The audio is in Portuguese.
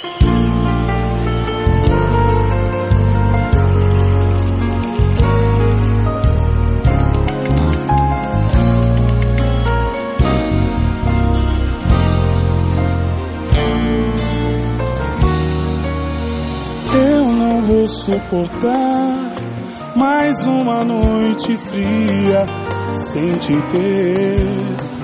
Vou suportar mais uma noite fria sem te ter.